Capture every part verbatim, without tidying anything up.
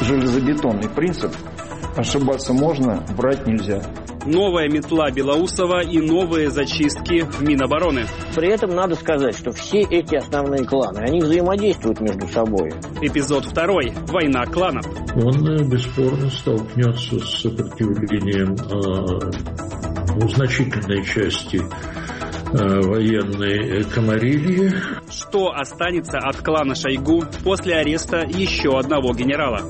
железобетонный принцип. Ошибаться можно, врать нельзя. Новая метла Белоусова и новые зачистки в Минобороны. При этом надо сказать, что все эти основные кланы, они взаимодействуют между собой. Эпизод второй. Война кланов. Он бесспорно столкнется с сопротивлением э, у значительной части э, военной комарильи. Что останется от клана Шойгу после ареста еще одного генерала?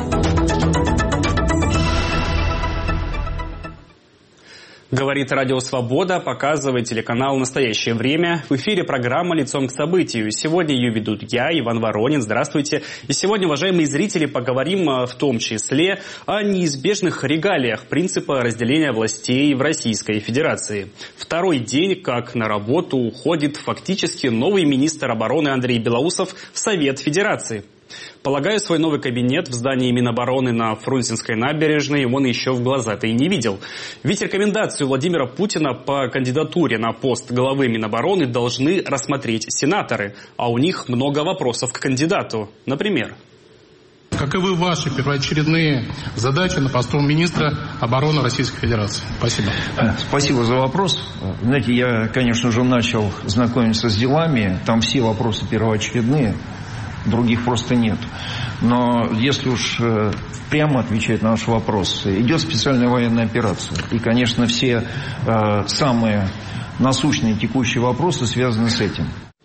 Говорит Радио Свобода, показывает телеканал «Настоящее время». В эфире программа «Лицом к событию». Сегодня ее ведут я, Иван Воронин. Здравствуйте. И сегодня, уважаемые зрители, поговорим в том числе о неизбежных регалиях принципа разделения властей в Российской Федерации. Второй день, как на работу уходит фактически новый министр обороны Андрей Белоусов в Совет Федерации. Полагаю, свой новый кабинет в здании Минобороны на Фрунзенской набережной он еще в глаза-то и не видел. Ведь рекомендацию Владимира Путина по кандидатуре на пост главы Минобороны должны рассмотреть сенаторы, а у них много вопросов к кандидату. Например... Каковы ваши первоочередные задачи на посту министра обороны Российской Федерации? Спасибо. Спасибо за вопрос. Знаете, я, конечно же, начал знакомиться с делами. Там все вопросы первоочередные. Других просто нет. Но если уж прямо отвечать на ваш вопрос, идет специальная военная операция. И, конечно, все э, самые насущные текущие вопросы связаны с этим.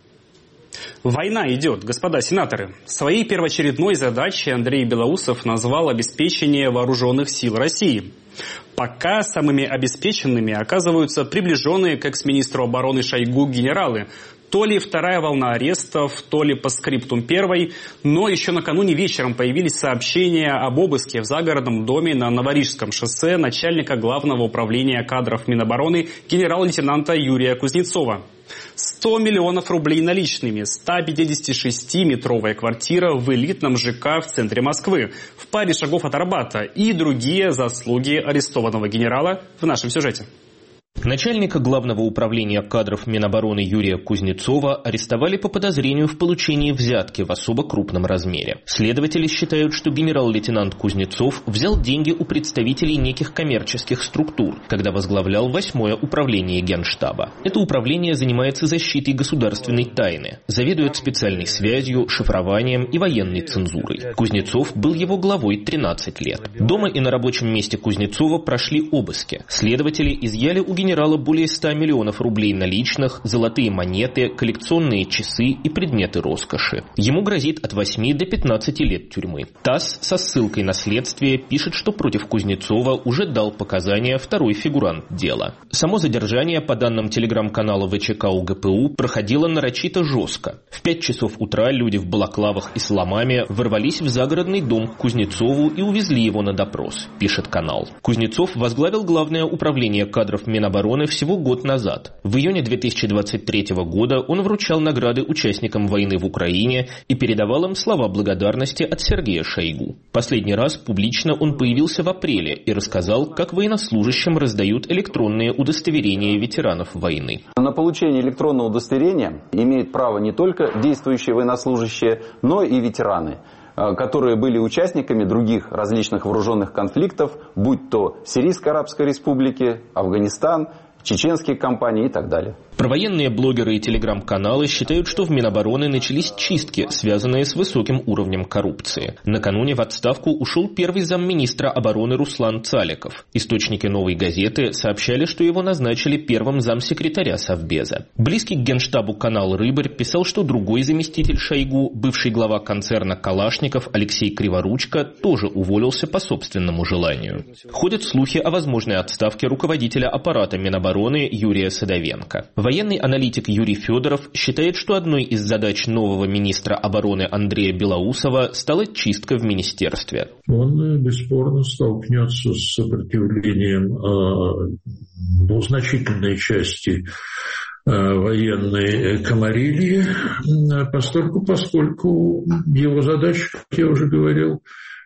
Война идет, господа сенаторы. Своей первоочередной задачей Андрей Белоусов назвал обеспечение вооруженных сил России. Пока самыми обеспеченными оказываются приближенные к экс-министру обороны Шойгу генералы. То ли вторая волна арестов, то ли по скриптум первой, но еще накануне вечером появились сообщения об обыске в загородном доме на Новорижском шоссе начальника Главного управления кадров Минобороны генерал-лейтенанта Юрия Кузнецова. сто миллионов рублей наличными, стопятидесятишестиметровая квартира в элитном ЖК в центре Москвы, в паре шагов от Арбата и другие заслуги арестованного генерала в нашем сюжете. Начальника Главного управления кадров Минобороны Юрия Кузнецова арестовали по подозрению в получении взятки в особо крупном размере. Следователи считают, что генерал-лейтенант Кузнецов взял деньги у представителей неких коммерческих структур, когда возглавлял восьмое управление Генштаба. Это управление занимается защитой государственной тайны, заведует специальной связью, шифрованием и военной цензурой. Кузнецов был его главой тринадцать лет. Дома и на рабочем месте Кузнецова прошли обыски. Следователи изъяли у генерала более ста миллионов рублей наличных, золотые монеты, коллекционные часы и предметы роскоши. Ему грозит от восьми до пятнадцати лет тюрьмы. ТАСС со ссылкой на следствие пишет, что против Кузнецова уже дал показания второй фигурант дела. Само задержание, по данным телеграм-канала ВЧК УГПУ, проходило нарочито жестко. В пять часов утра люди в балаклавах и с ломами ворвались в загородный дом к Кузнецову и увезли его на допрос, пишет канал. Кузнецов возглавил Главное управление кадров Минобороны всего год назад. В июне две тысячи двадцать третьего года он вручал награды участникам войны в Украине и передавал им слова благодарности от Сергея Шойгу. Последний раз публично он появился в апреле и рассказал, как военнослужащим раздают электронные удостоверения ветеранов войны. На получение электронного удостоверения имеют право не только действующие военнослужащие, но и ветераны, которые были участниками других различных вооруженных конфликтов, будь то Сирийской Арабской Республики, Афганистан, чеченские компании и так далее. Провоенные блогеры и телеграм-каналы считают, что в Минобороны начались чистки, связанные с высоким уровнем коррупции. Накануне в отставку ушел первый замминистра обороны Руслан Цаликов. Источники «Новой газеты» сообщали, что его назначили первым замсекретаря Совбеза. Близкий к Генштабу канал «Рыбарь» писал, что другой заместитель Шойгу, бывший глава концерна «Калашников» Алексей Криворучко, тоже уволился по собственному желанию. Ходят слухи о возможной отставке руководителя аппарата Минобороны Юрия Садовенко. Военный аналитик Юрий Федоров считает, что одной из задач нового министра обороны Андрея Белоусова стала чистка в министерстве. Он бесспорно столкнется с сопротивлением э, ну, значительной части э, военной комарильи, поскольку, поскольку его задача, как я уже говорил,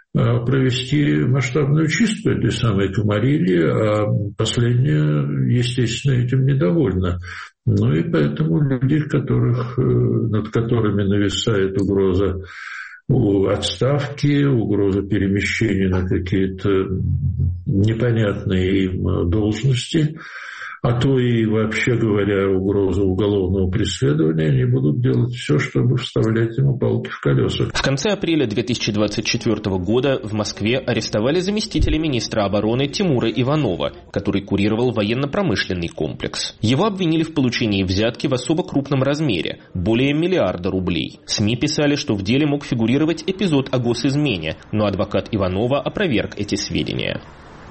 провести масштабную чистку этой самой комарильи, а последняя, естественно, этим недовольна. Ну и поэтому люди, которых, над которыми нависает угроза отставки, угроза перемещения на какие-то непонятные им должности, а то и, вообще говоря, угроза уголовного преследования, они будут делать все, чтобы вставлять ему палки в колеса. В конце апреля две тысячи двадцать четвёртого года в Москве арестовали заместителя министра обороны Тимура Иванова, который курировал военно-промышленный комплекс. Его обвинили в получении взятки в особо крупном размере – более миллиарда рублей. СМИ писали, что в деле мог фигурировать эпизод о госизмене, но адвокат Иванова опроверг эти сведения.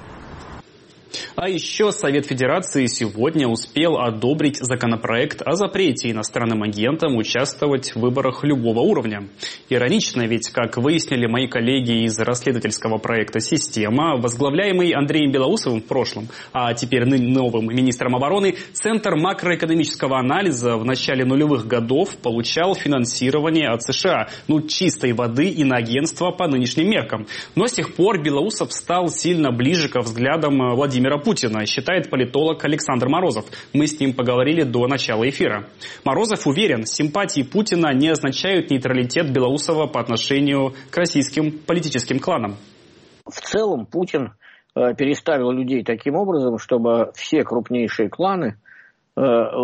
А еще Совет Федерации сегодня успел одобрить законопроект о запрете иностранным агентам участвовать в выборах любого уровня. Иронично, ведь, как выяснили мои коллеги из расследовательского проекта «Система», возглавляемый Андреем Белоусовым в прошлом, а теперь новым министром обороны, Центр макроэкономического анализа в начале нулевых годов получал финансирование от США, ну, чистой воды иноагентства по нынешним меркам. Но с тех пор Белоусов стал сильно ближе ко взглядам Владимира Путина, считает политолог Александр Морозов. Мы с ним поговорили до начала эфира. Морозов уверен, симпатии Путина не означают нейтралитет Белоусова по отношению к российским политическим кланам. В целом Путин э, переставил людей таким образом, чтобы все крупнейшие кланы э,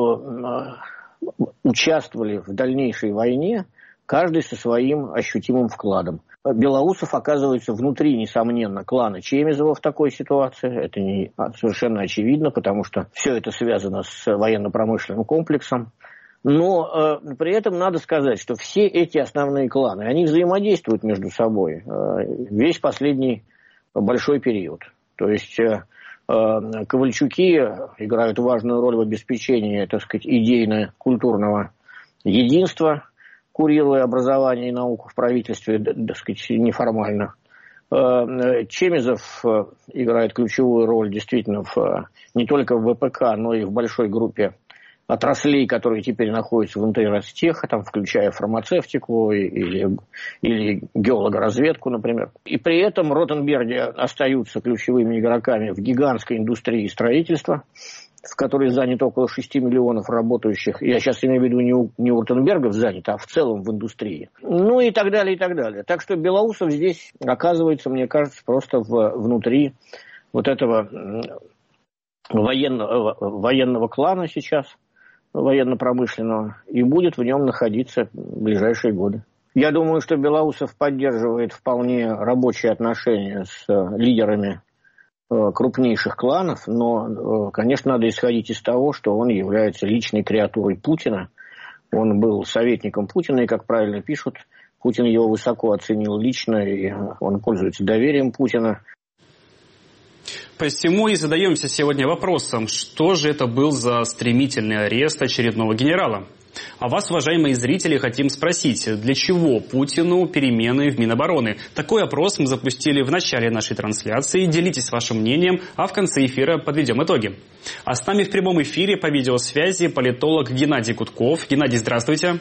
э, участвовали в дальнейшей войне, каждый со своим ощутимым вкладом. Белоусов оказывается внутри, несомненно, клана Чемизова в такой ситуации. Это не, совершенно очевидно, потому что все это связано с военно-промышленным комплексом. Но э, при этом надо сказать, что все эти основные кланы, они взаимодействуют между собой э, весь последний большой период. То есть э, э, Ковальчуки играют важную роль в обеспечении, так сказать, идейно-культурного единства, курируя образование и науку в правительстве, так сказать, неформально. Чемизов играет ключевую роль действительно в, не только в ВПК, но и в большой группе отраслей, которые теперь находятся внутри Ростеха, там, включая фармацевтику или, или геологоразведку, например. И при этом Ротенберги остаются ключевыми игроками в гигантской индустрии строительства, в которой занято около шести миллионов работающих. Я сейчас имею в виду не у, не у Ротенбергов занято, а в целом в индустрии. Ну и так далее, и так далее. Так что Белоусов здесь оказывается, мне кажется, просто в, внутри вот этого военного, военного клана сейчас, военно-промышленного, и будет в нем находиться в ближайшие годы. Я думаю, что Белоусов поддерживает вполне рабочие отношения с лидерами крупнейших кланов, но, конечно, надо исходить из того, что он является личной креатурой Путина. Он был советником Путина, и, как правильно пишут, Путин его высоко оценил лично, и он пользуется доверием Путина. Посему и задаемся сегодня вопросом, что же это был за стремительный арест очередного генерала? А вас, уважаемые зрители, хотим спросить, для чего Путину перемены в Минобороны? Такой опрос мы запустили в начале нашей трансляции. Делитесь вашим мнением, а в конце эфира подведем итоги. А с нами в прямом эфире по видеосвязи политолог Геннадий Гудков. Геннадий, здравствуйте.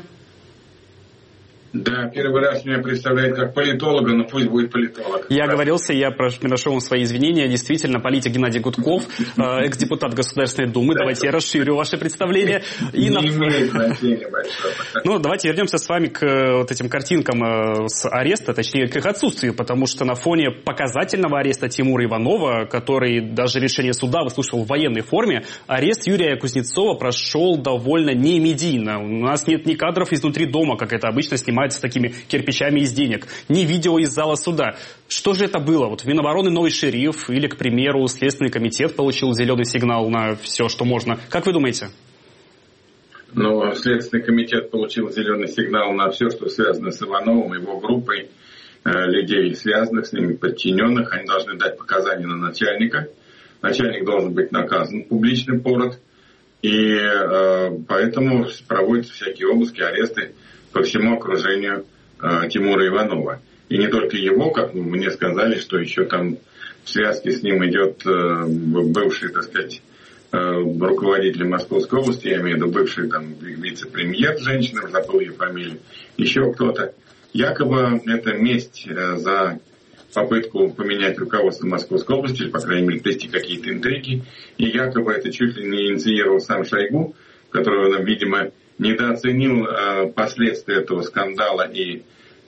Да, первый раз меня представляют как политолога, но пусть будет политолог. Я оговорился, я приношу вам свои извинения. Действительно, политик Геннадий Гудков, экс-депутат Государственной Думы. Давайте я расширю ваше представление. Не имеет значения большого. Ну, давайте вернемся с вами к вот этим картинкам с ареста, точнее, к их отсутствию, потому что на фоне показательного ареста Тимура Иванова, который даже решение суда выслушивал в военной форме, арест Юрия Кузнецова прошел довольно немедийно. У нас нет ни кадров изнутри дома, как это обычно снимают с такими кирпичами из денег, ни видео из зала суда. Что же это было? Вот в Минобороны новый шериф или, к примеру, Следственный комитет получил зеленый сигнал на все, что можно. Как вы думаете? Ну, Следственный комитет получил зеленый сигнал на все, что связано с Ивановым, его группой э, людей, связанных с ними, подчиненных. Они должны дать показания на начальника. Начальник должен быть наказан публичным пород. И э, поэтому проводятся всякие обыски, аресты по всему окружению э, Тимура Иванова. И не только его, как мне сказали, что еще там в связке с ним идет э, бывший, так сказать, э, руководитель Московской области, я имею в виду бывший там вице-премьер, женщина, забыл ее фамилию, еще кто-то. Якобы это месть э, за попытку поменять руководство Московской области, или, по крайней мере, плести какие-то интриги. И якобы это чуть ли не инициировал сам Шойгу, который, видимо, недооценил э, последствия этого скандала и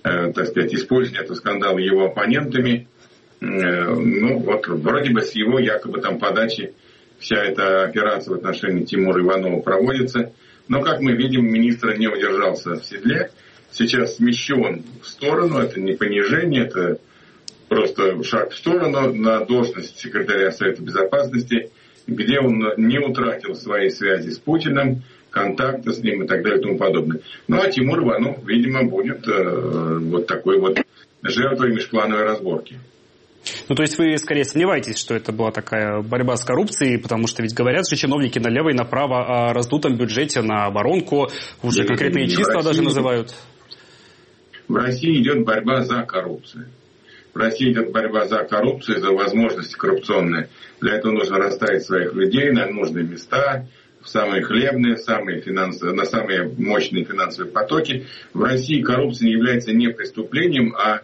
э, так сказать, использования этого скандала его оппонентами. Э, ну, вот вроде бы с его якобы там подачи вся эта операция в отношении Тимура Иванова проводится. Но, как мы видим, министр не удержался в седле. Сейчас смещен в сторону. Это не понижение, это просто шаг в сторону на должность секретаря Совета Безопасности, где он не утратил свои связи с Путиным, контакты с ним и так далее и тому подобное. Ну, а Тимур Иванов, видимо, будет э, вот такой вот жертвой межплановой разборки. Ну, то есть вы скорее сомневаетесь, что это была такая борьба с коррупцией, потому что ведь говорят же чиновники налево и направо о раздутом бюджете на оборонку, уже да, конкретные числа даже называют. В России идет борьба за коррупцию. В России идет борьба за коррупцию, за возможности коррупционные. Для этого нужно расставить своих людей на нужные места, в самые хлебные, самые финансовые, на самые мощные финансовые потоки. В России коррупция является не преступлением, а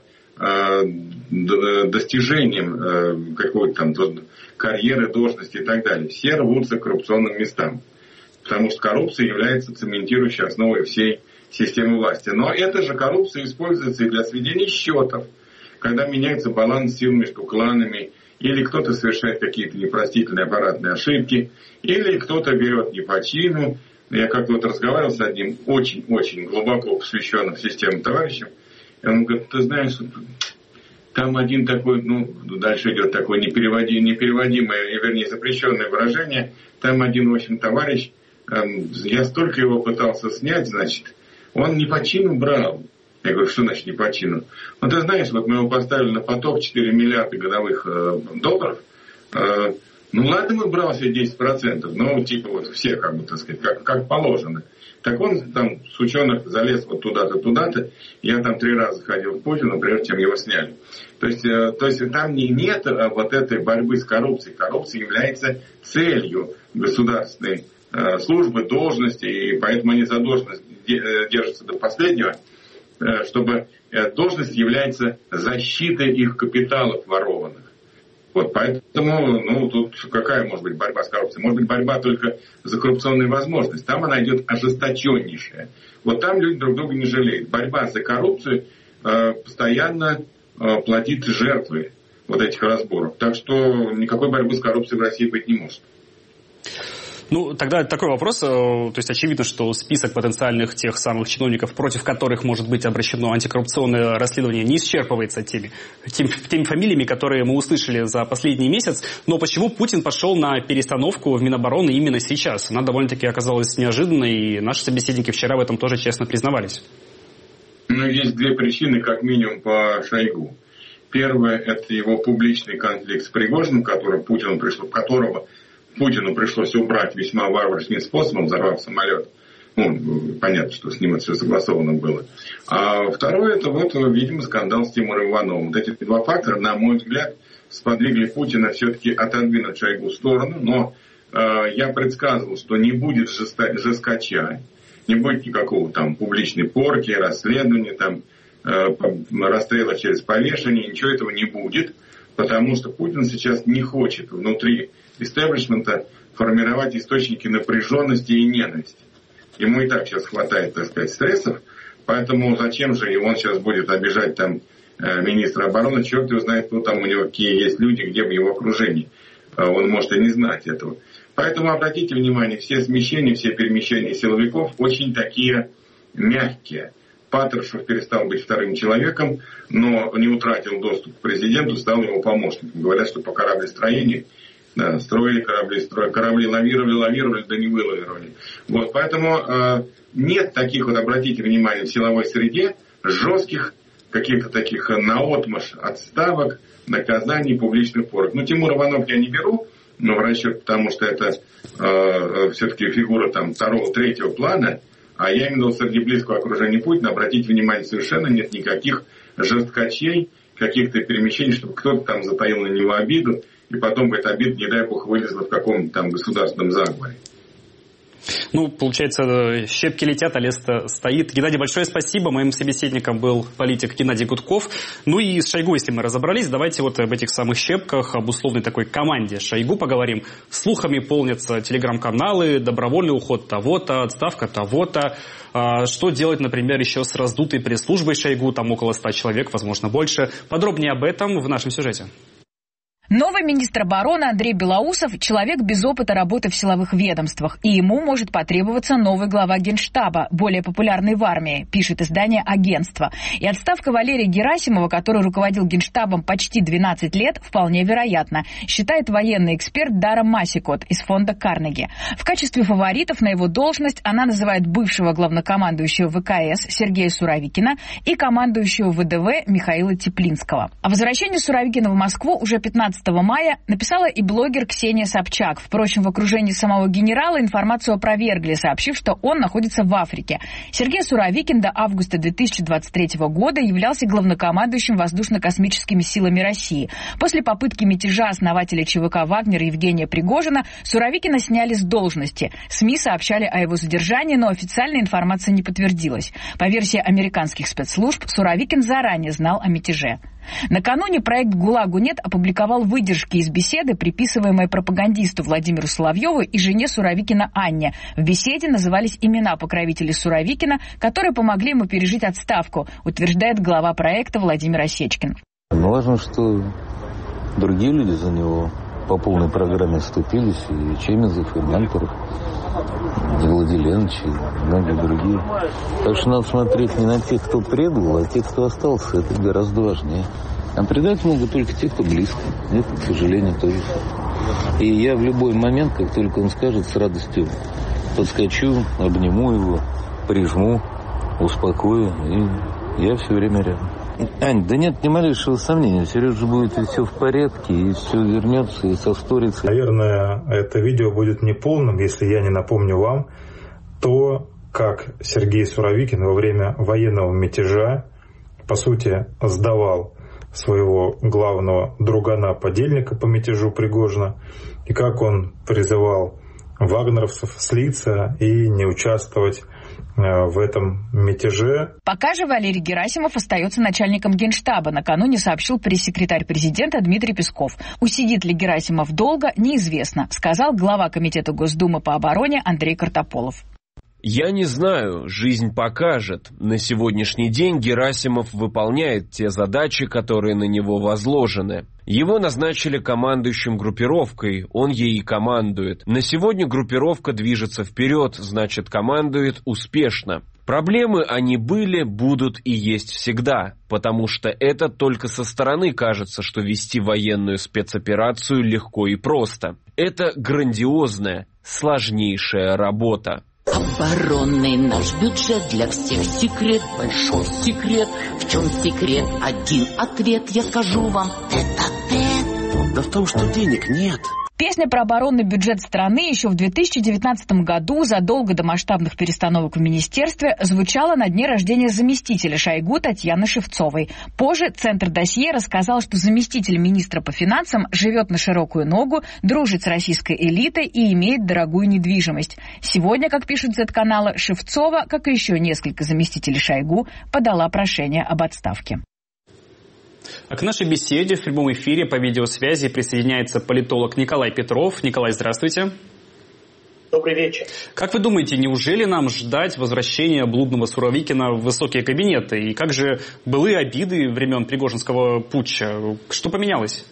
достижением какой-то там карьеры, должности и так далее. Все рвутся к коррупционным местам, потому что коррупция является цементирующей основой всей системы власти. Но эта же коррупция используется и для сведения счетов, когда меняется баланс сил между кланами, или кто-то совершает какие-то непростительные аппаратные ошибки, или кто-то берет не по чину. Я как-то вот разговаривал с одним очень-очень глубоко посвященным системе товарищем, и он говорит, ты знаешь, там один такой, ну, дальше идет такое непереводи, непереводимое, вернее, запрещенное выражение, там один, в общем, товарищ, эм, я столько его пытался снять, значит, он не по чину брал. Я говорю, что значит не по чину? Ну, ты знаешь, вот мы его поставили на поток четыре миллиарда годовых э, долларов, э, ну, ладно, мы брал себе десять процентов, но, типа, вот все, как бы, так сказать, как, как положено. Так он там с ученых залез вот туда-то, туда-то. Я там три раза ходил в Путину, прежде чем его сняли. То есть, э, то есть там не, нет э, вот этой борьбы с коррупцией. Коррупция является целью государственной э, службы, должности, и поэтому они за должность держатся до последнего, э, чтобы э, должность является защитой их капиталов ворованных. Вот, поэтому, ну, тут какая может быть борьба с коррупцией? Может быть, борьба только за коррупционные возможности. Там она идет ожесточеннейшая. Вот там люди друг друга не жалеют. Борьба за коррупцию э, постоянно э, платит жертвы вот этих разборок. Так что никакой борьбы с коррупцией в России быть не может. Ну, тогда такой вопрос. То есть очевидно, что список потенциальных тех самых чиновников, против которых может быть обращено антикоррупционное расследование, не исчерпывается теми, теми, теми фамилиями, которые мы услышали за последний месяц. Но почему Путин пошел на перестановку в Минобороны именно сейчас? Она довольно-таки оказалась неожиданной, и наши собеседники вчера в этом тоже честно признавались. Ну, есть две причины, как минимум, по Шойгу. Первое – это его публичный конфликт с Пригожиным, который Путину пришло, которого Путину пришлось убрать весьма варварским способом, взорвав самолет. Ну, понятно, что с ним это все согласовано было. А второе, это вот, видимо, скандал с Тимуром Ивановым. Вот эти два фактора, на мой взгляд, сподвигли Путина все-таки отодвинуть Шойгу в сторону. Но э, я предсказывал, что не будет жеста- жесткача, не будет никакого там публичной порки, расследования, там, э, расстрела через повешение, ничего этого не будет. Потому что Путин сейчас не хочет внутри истеблишмента формировать источники напряженности и ненависти. Ему и так сейчас хватает, так сказать, стрессов, поэтому зачем же он сейчас будет обижать там министра обороны, черт его знает, кто там у него, какие есть люди, где в его окружении. Он может и не знать этого. Поэтому обратите внимание, все смещения, все перемещения силовиков очень такие мягкие. Патрушев перестал быть вторым человеком, но не утратил доступ к президенту, стал его помощником. Говорят, что по кораблестроению да, строили корабли, строили, корабли лавировали, лавировали, да не вылавировали. Вот, поэтому э, нет таких, вот обратите внимание, в силовой среде жестких каких-то таких наотмашь отставок, наказаний, публичных порок. Ну, Тимур Иванов я не беру, но в расчет, потому что это э, все-таки фигура там второго, третьего плана. А я именно среди близкого окружения Путина, обратите внимание, совершенно нет никаких жесткачей, каких-то перемещений, чтобы кто-то там затаил на него обиду, и потом бы эта обида, не дай бог, вылезла в каком-то там государственном заговоре. Ну, получается, щепки летят, а лес стоит. Геннадий, большое спасибо. Моим собеседником был политик Геннадий Гудков. Ну и с Шойгу, если мы разобрались, давайте вот об этих самых щепках, об условной такой команде Шойгу поговорим. Слухами полнятся телеграм-каналы, добровольный уход того-то, отставка того-то. А что делать, например, еще с раздутой пресс-службой Шойгу, там около ста человек, возможно, больше. Подробнее об этом в нашем сюжете. Новый министр обороны Андрей Белоусов – человек без опыта работы в силовых ведомствах, и ему может потребоваться новый глава Генштаба, более популярный в армии, пишет издание «Агентство». И отставка Валерия Герасимова, который руководил Генштабом почти двенадцать лет, вполне вероятна, считает военный эксперт Дара Масикот из фонда Карнеги. В качестве фаворитов на его должность она называет бывшего главнокомандующего ВКС Сергея Суровикина и командующего ВДВ Михаила Теплинского. О возвращении Суровикина в Москву уже пятнадцатого мая написала и блогер Ксения Собчак. Впрочем, в окружении самого генерала информацию опровергли, сообщив, что он находится в Африке. Сергей Суровикин до августа две тысячи двадцать третьего года являлся главнокомандующим воздушно-космическими силами России. После попытки мятежа основателя ЧВК «Вагнер» Евгения Пригожина Суровикина сняли с должности. СМИ сообщали о его задержании, но официальная информация не подтвердилась. По версии американских спецслужб, Суровикин заранее знал о мятеже. Накануне проект «ГУЛАГу нет» опубликовал выдержки из беседы, приписываемой пропагандисту Владимиру Соловьеву и жене Суровикина Анне. В беседе назывались имена покровителей Суровикина, которые помогли ему пережить отставку, утверждает глава проекта Владимир Осечкин. Важно, что другие люди за него по полной программе вступились, и Чемезов, и Мальцев, и Владиленович, и многие другие. Так что надо смотреть не на тех, кто предал, а тех, кто остался. Это гораздо важнее. А предать могут только те, кто близко. Это, к сожалению, тоже. И я в любой момент, как только он скажет, с радостью подскочу, обниму его, прижму, успокою. И я все время рядом. Ань, да нет ни малейшего сомнения. Сережа будет и все в порядке, и все вернется, и состорится. Наверное, это видео будет неполным, если я не напомню вам то, как Сергей Суровикин во время военного мятежа, по сути, сдавал своего главного другана-подельника по мятежу Пригожина, и как он призывал вагнеровцев слиться и не участвовать в этом мятеже. Пока же Валерий Герасимов остается начальником Генштаба, накануне сообщил пресс-секретарь президента Дмитрий Песков. Усидит ли Герасимов долго, неизвестно, сказал глава Комитета Госдумы по обороне Андрей Картополов. Я не знаю, жизнь покажет. На сегодняшний день Герасимов выполняет те задачи, которые на него возложены. Его назначили командующим группировкой, он ей и командует. На сегодня группировка движется вперед, значит, командует успешно. Проблемы они были, будут и есть всегда, потому что это только со стороны кажется, что вести военную спецоперацию легко и просто. Это грандиозная, сложнейшая работа. Оборонный наш бюджет для всех секрет, большой секрет. В чем секрет? Один ответ я скажу вам. Это Да в том, что денег нет. Песня про оборонный бюджет страны еще в две тысячи девятнадцатом году, задолго до масштабных перестановок в министерстве, звучала на дне рождения заместителя Шойгу Татьяны Шевцовой. Позже Центр досье рассказал, что заместитель министра по финансам живет на широкую ногу, дружит с российской элитой и имеет дорогую недвижимость. Сегодня, как пишут зет-каналы, Шевцова, как и еще несколько заместителей Шойгу, подала прошение об отставке. А к нашей беседе в прямом эфире по видеосвязи присоединяется политолог Николай Петров. Николай, здравствуйте. Добрый вечер. Как вы думаете, неужели нам ждать возвращения блудного Суровикина в высокие кабинеты? И как же былые обиды времен Пригожинского путча? Что поменялось?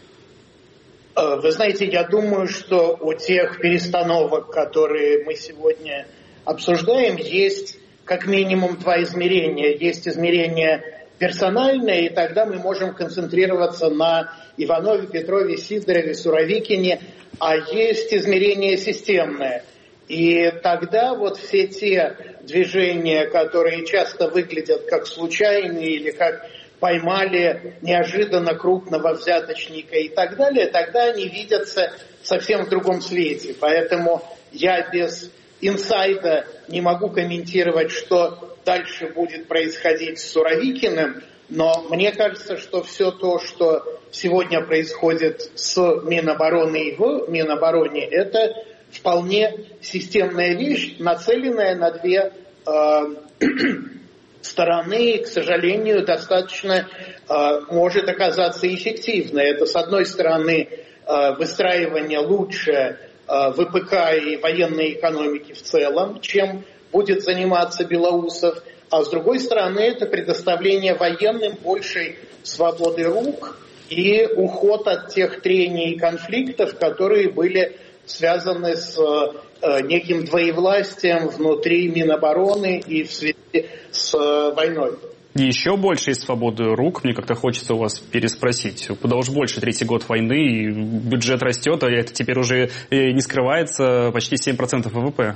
Вы знаете, я думаю, что у тех перестановок, которые мы сегодня обсуждаем, есть как минимум два измерения. Есть измерение персональное, и тогда мы можем концентрироваться на Иванове, Петрове, Сидорове, Суровикине, а есть измерение системное. И тогда вот все те движения, которые часто выглядят как случайные или как поймали неожиданно крупного взяточника и так далее, тогда они видятся совсем в другом свете. Поэтому я без инсайда не могу комментировать, что дальше будет происходить с Суровикиным, но мне кажется, что все то, что сегодня происходит с Минобороны и в Минобороне, это вполне системная вещь, нацеленная на две э, стороны, и, к сожалению, достаточно э, может оказаться эффективной. Это, с одной стороны, э, выстраивание лучше э, ВПК и военной экономики в целом, чем будет заниматься Белоусов, а с другой стороны, это предоставление военным большей свободы рук и уход от тех трений и конфликтов, которые были связаны с э, неким двоевластием внутри Минобороны и в связи с э, войной. Еще большей свободы рук, мне как-то хочется у вас переспросить. Куда уж больше, третий год войны, и бюджет растет, а это теперь уже не скрывается, почти семь процентов ВВП.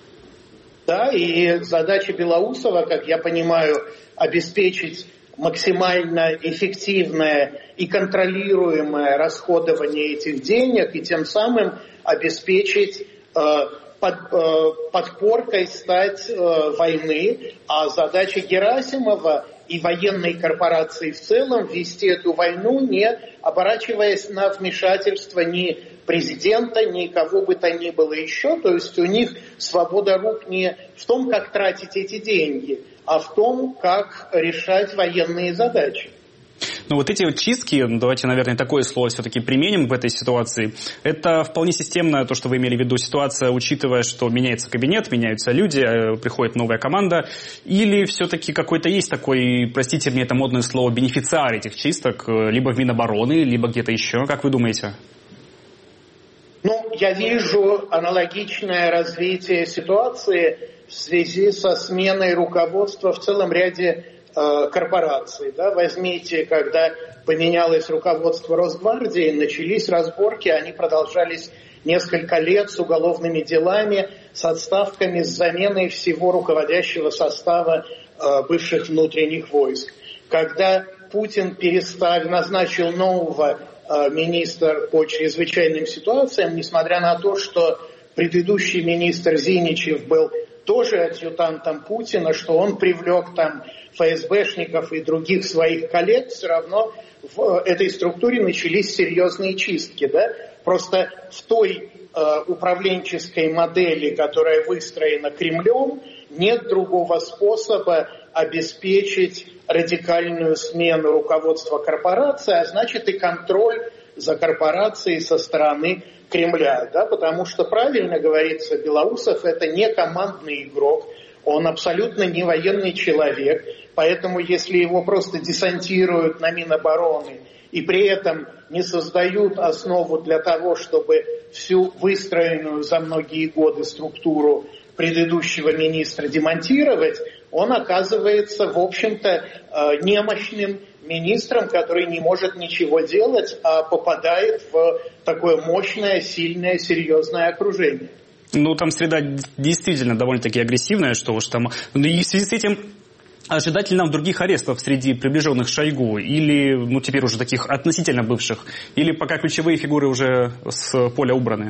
Да, и задача Белоусова, как я понимаю, обеспечить максимально эффективное и контролируемое расходование этих денег и тем самым обеспечить э, под, э, подпоркой стать э, войны, а задача Герасимова и военной корпорации в целом вести эту войну, не оборачиваясь на вмешательство ни президента, ни кого бы то ни было еще. То есть у них свобода рук не в том, как тратить эти деньги, а в том, как решать военные задачи. Ну вот эти вот чистки, давайте, наверное, такое слово все-таки применим в этой ситуации, это вполне системная, то, что вы имели в виду, ситуация, учитывая, что меняется кабинет, меняются люди, приходит новая команда, или все-таки какой-то есть такой, простите мне это модное слово, бенефициар этих чисток, либо в Минобороны, либо где-то еще, как вы думаете? Ну, я вижу аналогичное развитие ситуации в связи со сменой руководства в целом ряде э, корпораций. Да? Возьмите, когда поменялось руководство Росгвардии, начались разборки, они продолжались несколько лет с уголовными делами, с отставками, с заменой всего руководящего состава э, бывших внутренних войск. Когда Путин переставил, назначил нового министр по чрезвычайным ситуациям, несмотря на то, что предыдущий министр Зиничев был тоже адъютантом Путина, что он привлек там ФСБшников и других своих коллег, все равно в этой структуре начались серьезные чистки. Да? Просто в той э, управленческой модели, которая выстроена Кремлем, нет другого способа обеспечить радикальную смену руководства корпорации, а значит и контроль за корпорацией со стороны Кремля. Да? Потому что, правильно говорится, Белоусов это не командный игрок, он абсолютно не военный человек, поэтому если его просто десантируют на Минобороны и при этом не создают основу для того, чтобы всю выстроенную за многие годы структуру предыдущего министра демонтировать, он оказывается, в общем-то, немощным министром, который не может ничего делать, а попадает в такое мощное, сильное, серьезное окружение. Ну, там среда действительно довольно-таки агрессивная, что уж там... И в связи с этим ожидать ли нам других арестов среди приближенных Шойгу? Или, ну, теперь уже таких относительно бывших? Или пока ключевые фигуры уже с поля убраны?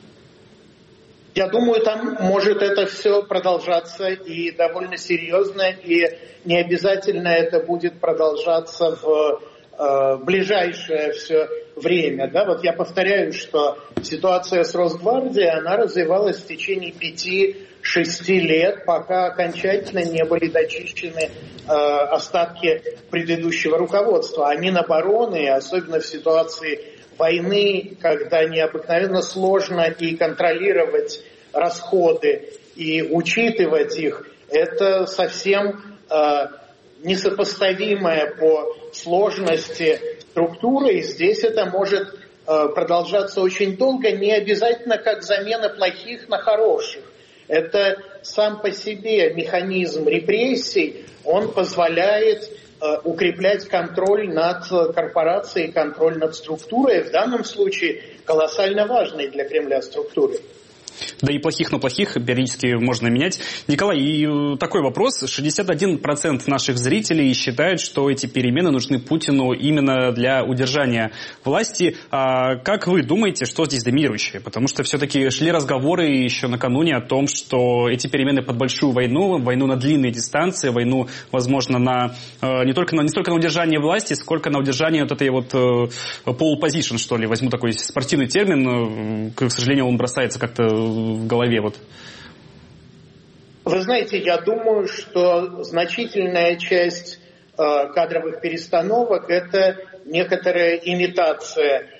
Я думаю, там может это все продолжаться и довольно серьезно, и не обязательно это будет продолжаться в э, ближайшее все время. Да? Вот я повторяю, что ситуация с Росгвардией, она развивалась в течение пяти-шести лет, пока окончательно не были дочищены э, остатки предыдущего руководства. А Минобороны, особенно в ситуации войны, когда необыкновенно сложно и контролировать расходы, и учитывать их, это совсем э, несопоставимая по сложности структура, и здесь это может э, продолжаться очень долго, не обязательно как замена плохих на хороших. Это сам по себе механизм репрессий, он позволяет укреплять контроль над корпорацией, контроль над структурой, в данном случае колоссально важной для Кремля структурой. Да и плохих на плохих периодически можно менять. Николай, и такой вопрос. шестьдесят один процент наших зрителей считают, что эти перемены нужны Путину именно для удержания власти. А как вы думаете, что здесь доминирующее? Потому что все-таки шли разговоры еще накануне о том, что эти перемены под большую войну, войну на длинные дистанции, войну, возможно, на, не, только на, не столько на удержание власти, сколько на удержание вот этой вот pole position, что ли. Возьму такой спортивный термин. К сожалению, он бросается как-то в голове? Вот. Вы знаете, я думаю, что значительная часть э, кадровых перестановок – это некоторая имитация э,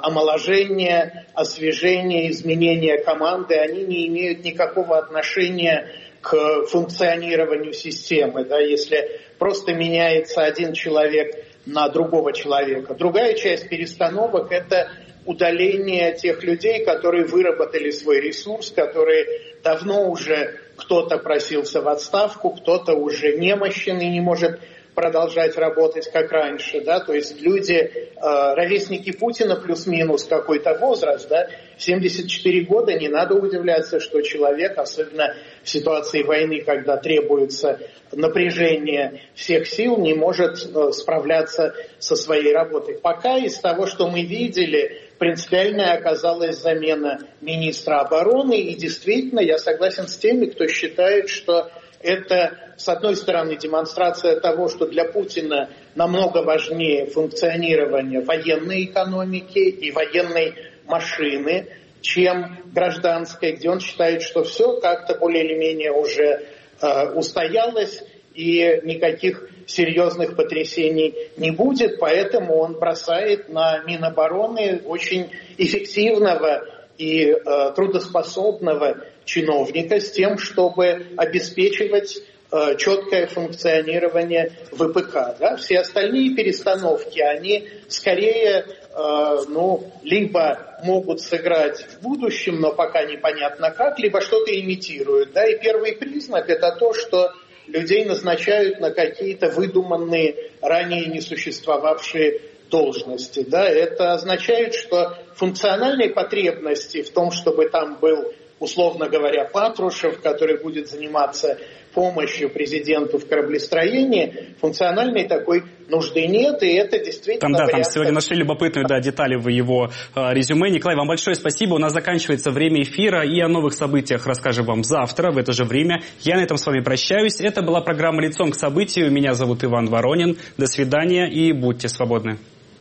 омоложения, освежения, изменения команды. Они не имеют никакого отношения к функционированию системы. Да, если просто меняется один человек на другого человека. Другая часть перестановок – это удаление тех людей, которые выработали свой ресурс, которые давно уже кто-то просился в отставку, кто-то уже немощен и не может продолжать работать как раньше, да, то есть люди, э, ровесники Путина плюс-минус какой-то возраст, да, семьдесят четыре года, не надо удивляться, что человек, особенно в ситуации войны, когда требуется напряжение всех сил, не может э, справляться со своей работой. Пока из того, что мы видели, принципиальная оказалась замена министра обороны, и действительно я согласен с теми, кто считает, что это, с одной стороны, демонстрация того, что для Путина намного важнее функционирование военной экономики и военной машины, чем гражданской, где он считает, что все как-то более или менее уже э, устоялось и никаких серьезных потрясений не будет, поэтому он бросает на Минобороны очень эффективного и э, трудоспособного чиновника с тем, чтобы обеспечивать э, четкое функционирование ВПК. Да? Все остальные перестановки, они скорее э, ну, либо могут сыграть в будущем, но пока непонятно как, либо что-то имитируют. Да? И первый признак – это то, что людей назначают на какие-то выдуманные, ранее не существовавшие должности. Да? Это означает, что функциональной потребности в том, чтобы там был, условно говоря, Патрушев, который будет заниматься помощью президенту в кораблестроении, функциональной такой нужды нет, и это действительно... Там, да, вариант... там сегодня нашли любопытную да, детали в его э, резюме. Николай, вам большое спасибо. У нас заканчивается время эфира, и о новых событиях расскажем вам завтра в это же время. Я на этом с вами прощаюсь. Это была программа «Лицом к событию». Меня зовут Иван Воронин. До свидания и будьте свободны.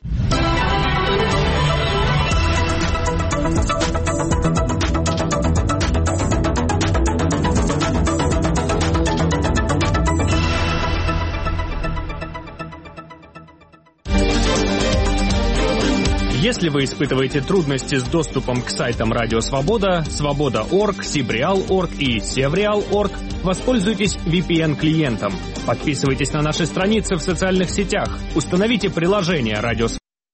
Если вы испытываете трудности с доступом к сайтам Радио Свобода, Свобода точка орг, Сибреал точка орг и Севреал точка орг, воспользуйтесь ви пи эн-клиентом. Подписывайтесь на наши страницы в социальных сетях. Установите приложение Радио Свобода.